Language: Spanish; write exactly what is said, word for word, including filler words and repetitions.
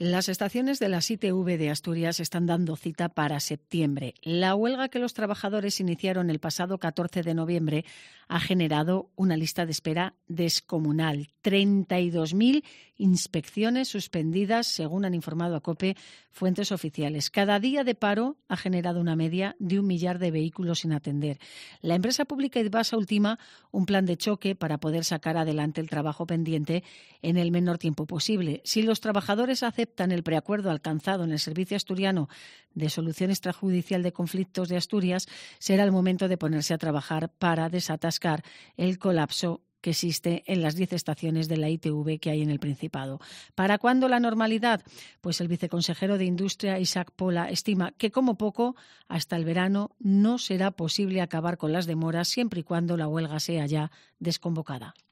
Las estaciones de las I T V de Asturias están dando cita para septiembre. La huelga que los trabajadores iniciaron el pasado catorce de noviembre ha generado una lista de espera descomunal. treinta y dos mil inspecciones suspendidas, según han informado a COPE fuentes oficiales. Cada día de paro ha generado una media de un millar de vehículos sin atender. La empresa pública Idvasa ultima un plan de choque para poder sacar adelante el trabajo pendiente en el menor tiempo posible. Si los trabajadores aceptan el preacuerdo alcanzado en el Servicio Asturiano de Solución Extrajudicial de Conflictos de Asturias, será el momento de ponerse a trabajar para desatascar el colapso que existe en las diez estaciones de la I T V que hay en el Principado. ¿Para cuándo la normalidad? Pues el viceconsejero de Industria, Isaac Pola, estima que como poco hasta el verano no será posible acabar con las demoras siempre y cuando la huelga sea ya desconvocada.